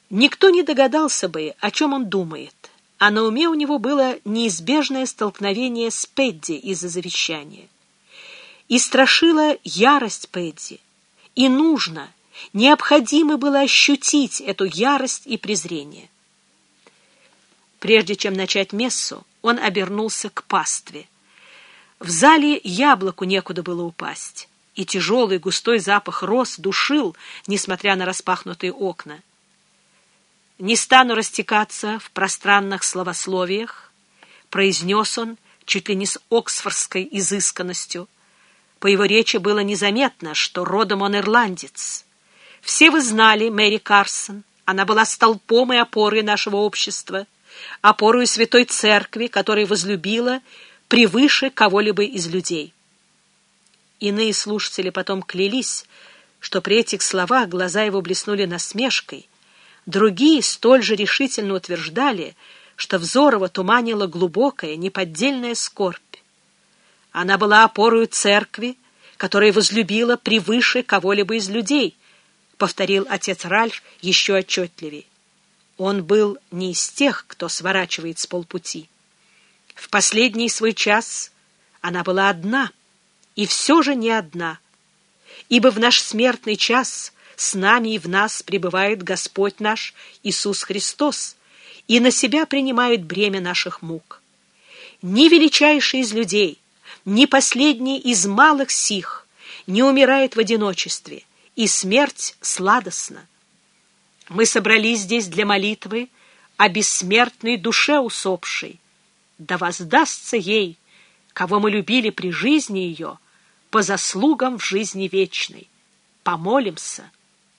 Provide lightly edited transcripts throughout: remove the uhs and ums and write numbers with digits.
Никто не догадался бы, о чем он думает, а на уме у него было неизбежное столкновение с Пэдди из-за завещания. И страшила ярость Пэдди, и необходимо было ощутить эту ярость и презрение. Прежде чем начать мессу, он обернулся к пастве. В зале яблоку некуда было упасть, и тяжелый густой запах роз душил, несмотря на распахнутые окна. «Не стану растекаться в пространных словословиях», — произнес он чуть ли не с оксфордской изысканностью. По его речи было незаметно, что родом он ирландец. «Все вы знали Мэри Карсон. Она была столпом и опорой нашего общества, опорой Святой Церкви, которую возлюбила превыше кого-либо из людей». Иные слушатели потом клялись, что при этих словах глаза его блеснули насмешкой. Другие столь же решительно утверждали, что взор его туманила глубокая, неподдельная скорбь. Она была опорою церкви, которая возлюбила превыше кого-либо из людей, повторил отец Ральф еще отчетливее. Он был не из тех, кто сворачивает с полпути. В последний свой час она была одна, и все же не одна, ибо в наш смертный час с нами и в нас пребывает Господь наш Иисус Христос и на себя принимает бремя наших мук. Ни величайший из людей, ни последний из малых сих не умирает в одиночестве, и смерть сладостна. Мы собрались здесь для молитвы о бессмертной душе усопшей. Да воздастся ей, кого мы любили при жизни ее, по заслугам в жизни вечной. Помолимся.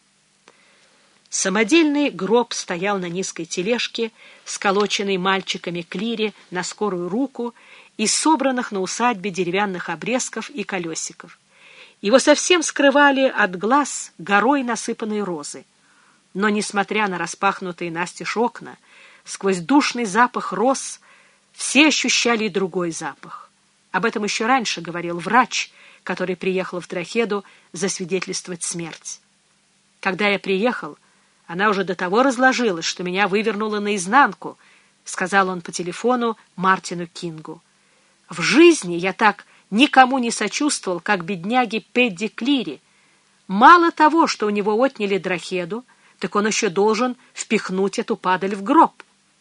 Самодельный гроб стоял на низкой тележке, сколоченной мальчиками клире на скорую руку из собранных на усадьбе деревянных обрезков и колесиков. Его совсем скрывали от глаз горой насыпанной розы. Но, несмотря на распахнутые настежь окна, сквозь душный запах роз все ощущали и другой запах. Об этом еще раньше говорил врач, который приехал в Дрохеду засвидетельствовать смерть. Когда я приехал, она уже до того разложилась, что меня вывернуло наизнанку, сказал он по телефону Мартину Кингу. В жизни я так никому не сочувствовал, как бедняге Пэдди Клири. Мало того, что у него отняли Дрохеду, так он еще должен впихнуть эту падаль в гроб.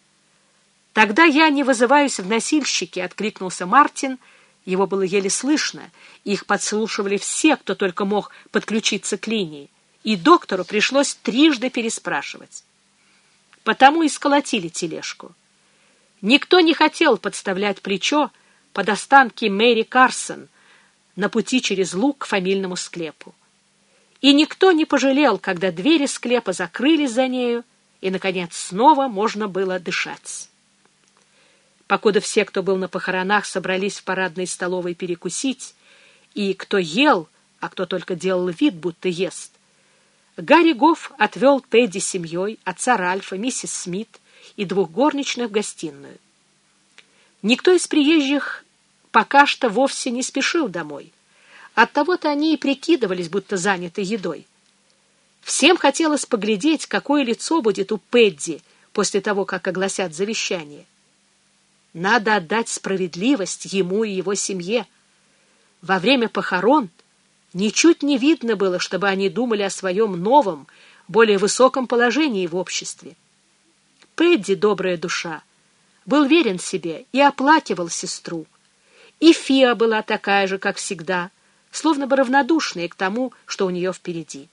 Тогда я не вызываюсь в носильщики, откликнулся Мартин. Его было еле слышно, их подслушивали все, кто только мог подключиться к линии, и доктору пришлось трижды переспрашивать. Потому и сколотили тележку. Никто не хотел подставлять плечо под останки Мэри Карсон на пути через луг к фамильному склепу. И никто не пожалел, когда двери склепа закрылись за нею, и, наконец, снова можно было дышать. Покуда все, кто был на похоронах, собрались в парадной столовой перекусить, и кто ел, а кто только делал вид, будто ест, Гарри Гофф отвел Пэдди с семьей, отца Ральфа, миссис Смит и двух горничных в гостиную. Никто из приезжих пока что вовсе не спешил домой. Оттого-то они и прикидывались, будто заняты едой. Всем хотелось поглядеть, какое лицо будет у Пэдди после того, как огласят завещание. Надо отдать справедливость ему и его семье. Во время похорон ничуть не видно было, чтобы они думали о своем новом, более высоком положении в обществе. Пэдди, добрая душа, был верен себе и оплакивал сестру. И Фиа была такая же, как всегда, словно бы равнодушная к тому, что у нее впереди.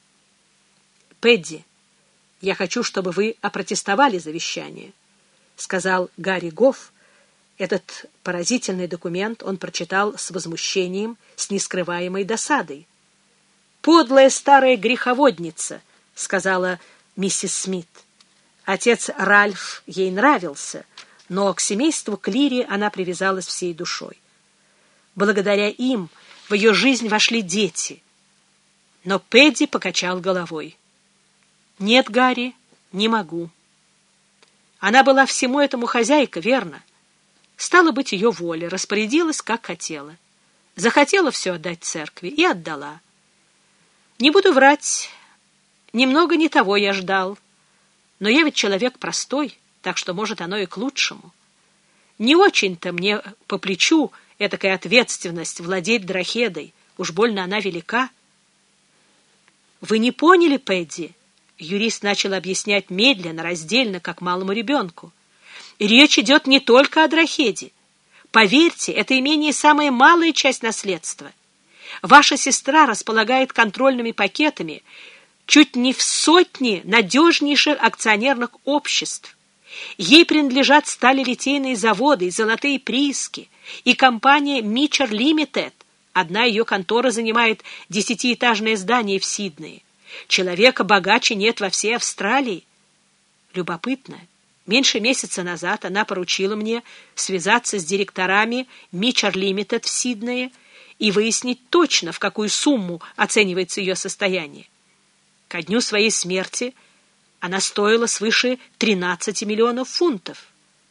«Пэдди, я хочу, чтобы вы опротестовали завещание», — сказал Гарри Гофф. Этот поразительный документ он прочитал с возмущением, с нескрываемой досадой. «Подлая старая греховодница», — сказала миссис Смит. Отец Ральф ей нравился, но к семейству Клири она привязалась всей душой. Благодаря им в ее жизнь вошли дети. Но Пэдди покачал головой. «Нет, Гарри, не могу. Она была всему этому хозяйка, верно? Стало быть, ее воля, распорядилась, как хотела. Захотела все отдать церкви и отдала. Не буду врать, немного не того я ждал. Но я ведь человек простой, так что, может, оно и к лучшему. Не очень-то мне по плечу этакая ответственность владеть дрохедой. Уж больно она велика. Вы не поняли, Пэдди? Юрист начал объяснять медленно, раздельно, как малому ребенку. Речь идет не только о дрохеде. Поверьте, это имение самая малая часть наследства. Ваша сестра располагает контрольными пакетами чуть не в сотне надежнейших акционерных обществ. Ей принадлежат сталелитейные заводы и золотые прииски, и компания Митчер Лимитед. Одна ее контора занимает 10-этажное здание в Сиднее. Человека богаче нет во всей Австралии. Любопытно. Меньше месяца назад она поручила мне связаться с директорами Митчер Лимитед в Сиднее и выяснить точно, в какую сумму оценивается ее состояние. Ко дню своей смерти она стоила свыше 13 миллионов фунтов.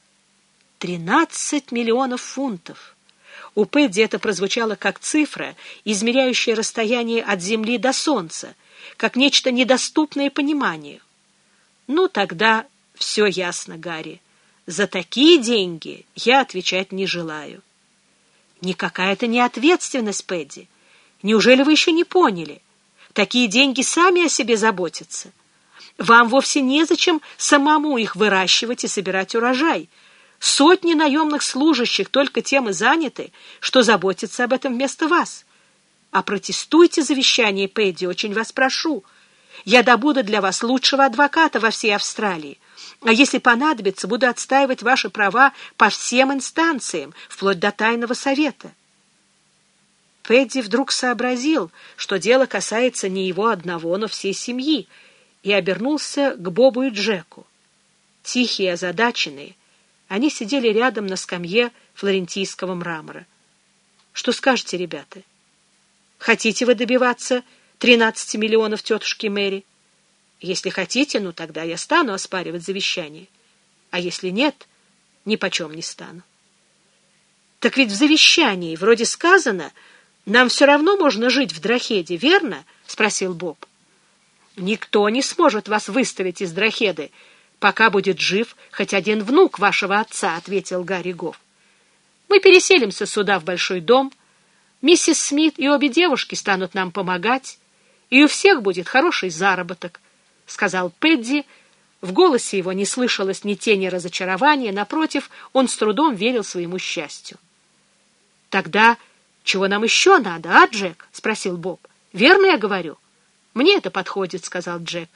13 миллионов фунтов! У Пэдди это прозвучало как цифра, измеряющая расстояние от Земли до Солнца, как нечто недоступное пониманию. Ну, тогда все ясно, Гарри. За такие деньги я отвечать не желаю. Никакая это не ответственность, Пэдди. Неужели вы еще не поняли? Такие деньги сами о себе заботятся. Вам вовсе незачем самому их выращивать и собирать урожай. Сотни наемных служащих только тем и заняты, что заботятся об этом вместо вас. А протестуйте завещание, Пэдди, очень вас прошу. Я добуду для вас лучшего адвоката во всей Австралии. А если понадобится, буду отстаивать ваши права по всем инстанциям, вплоть до тайного совета. Пэдди вдруг сообразил, что дело касается не его одного, но всей семьи, и обернулся к Бобу и Джеку. Тихие, озадаченные, они сидели рядом на скамье флорентийского мрамора. Что скажете, ребята? Хотите вы добиваться 13 миллионов тетушки Мэри? Если хотите, ну тогда я стану оспаривать завещание. А если нет, ни почем не стану. Так ведь в завещании вроде сказано, нам все равно можно жить в Дрохеде, верно? Спросил Боб. Никто не сможет вас выставить из Дрохеды, пока будет жив хоть один внук вашего отца, ответил Гарри Гофф. Мы переселимся сюда в большой дом. Миссис Смит и обе девушки станут нам помогать, и у всех будет хороший заработок, сказал Пэдди. В голосе его не слышалось ни тени разочарования, напротив, он с трудом верил своему счастью. Тогда чего нам еще надо, а, Джек? Спросил Боб. Верно я говорю? Мне это подходит, сказал Джек.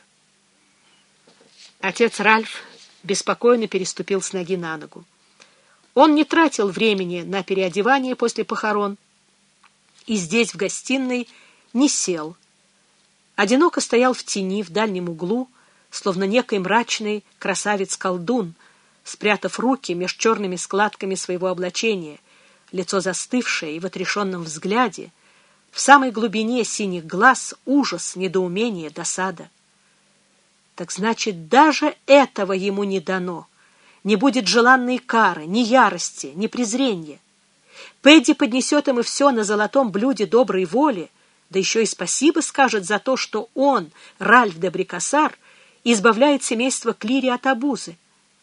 Отец Ральф беспокойно переступил с ноги на ногу. Он не тратил времени на переодевание после похорон и здесь, в гостиной, не сел. Одиноко стоял в тени в дальнем углу, словно некий мрачный красавец-колдун, спрятав руки меж черными складками своего облачения, лицо застывшее и в отрешенном взгляде, в самой глубине синих глаз ужас, недоумение, досада. Так значит, даже этого ему не дано. Не будет желанной кары, ни ярости, ни презрения. Пэдди поднесет им и все на золотом блюде доброй воли, да еще и спасибо скажет за то, что он, Ральф де Брикассар, избавляет семейство Клири от обузы.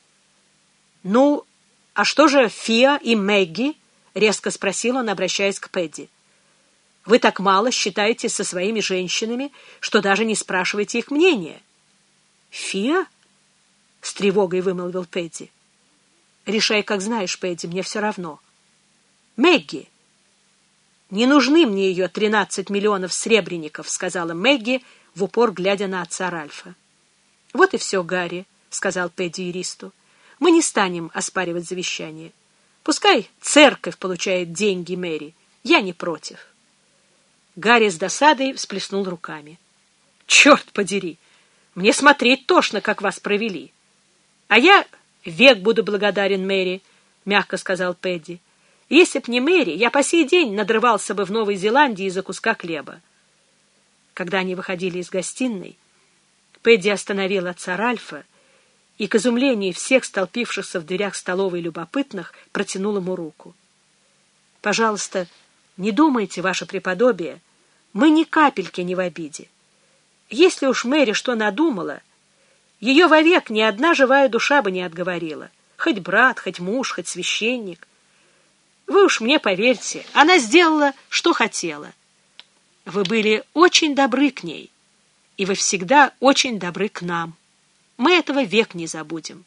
«Ну, а что же Фиа и Мэгги?» — резко спросил он, обращаясь к Пэдди. «Вы так мало считаете со своими женщинами, что даже не спрашиваете их мнения». «Фиа?» — с тревогой вымолвил Пэдди. «Решай, как знаешь, Пэдди, мне все равно». «Мэгги!» «Не нужны мне ее 13 миллионов сребреников», — сказала Мэгги, в упор глядя на отца Ральфа. «Вот и все, Гарри», — сказал Пэдди юристу. «Мы не станем оспаривать завещание. Пускай церковь получает деньги Мэри. Я не против». Гарри с досадой всплеснул руками. «Черт подери! Мне смотреть тошно, как вас провели». «А я век буду благодарен Мэри», — мягко сказал Пэдди. «Если б не Мэри, я по сей день надрывался бы в Новой Зеландии из-за куска хлеба». Когда они выходили из гостиной, Пэдди остановил отца Ральфа и, к изумлению всех столпившихся в дверях столовой любопытных, протянул ему руку. «Пожалуйста, не думайте, ваше преподобие, мы ни капельки не в обиде. Если уж Мэри что надумала, Ее вовек ни одна живая душа бы не отговорила. Хоть брат, хоть муж, хоть священник. Вы уж мне поверьте, она сделала, что хотела. Вы были очень добры к ней, и вы всегда очень добры к нам. Мы этого век не забудем.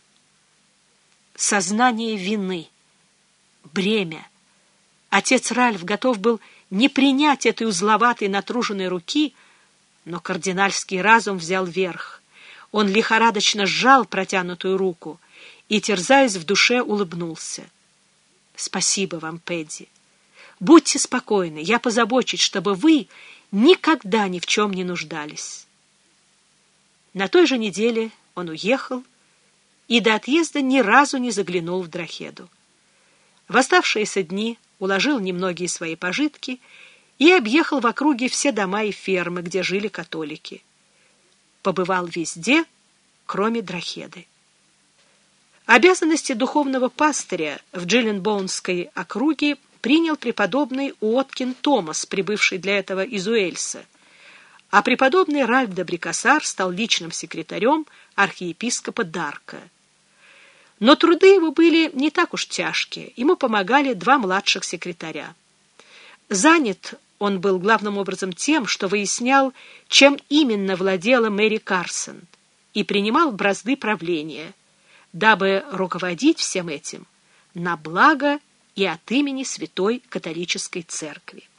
Сознание вины, бремя. Отец Ральф готов был не принять этой узловатой натруженной руки, но кардинальский разум взял верх. Он лихорадочно сжал протянутую руку и, терзаясь в душе, улыбнулся. «Спасибо вам, Пэдди. Будьте спокойны, я позабочусь, чтобы вы никогда ни в чем не нуждались». На той же неделе он уехал и до отъезда ни разу не заглянул в Дрохеду. В оставшиеся дни уложил немногие свои пожитки и объехал в округе все дома и фермы, где жили католики. Побывал везде, кроме Дрохеды. Обязанности духовного пастыря в Джилленбоунской округе принял преподобный Уоткин Томас, прибывший для этого из Уэльса, а преподобный Ральф де Брикассар стал личным секретарем архиепископа Дарка. Но труды его были не так уж тяжкие, ему помогали два младших секретаря. Занят он был главным образом тем, что выяснял, чем именно владела Мэри Карсон, и принимал бразды правления, дабы руководить всем этим на благо и от имени Святой Католической Церкви.